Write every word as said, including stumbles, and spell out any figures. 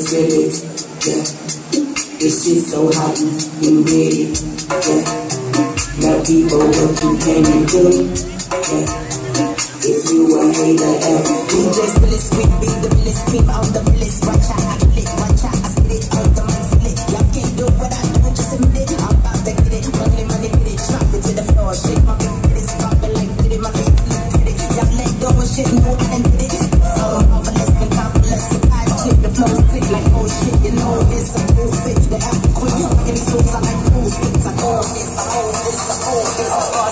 feel it, yeah. This shit so hot, you ready, yeah. Now people what you came and do, yeah. If you a hater, yeah. D J Spillis, sweet beat, the realest, cream out the realest. Watch out, I kill it, watch out, I spit it out the man feel it. Y'all can't do what I do, just admit it. I'm about to get it, money, money, get it. Drop it to the floor, shake my big titties, pop it like did it, my feet look pretty. Y'all let go of shit, know I done did it. So marvelous and complex, I check the flow sick like oh shit, you know it's a cool fit. The African queen, fucking souls, I like cool fits. I own this, I own this, I own this.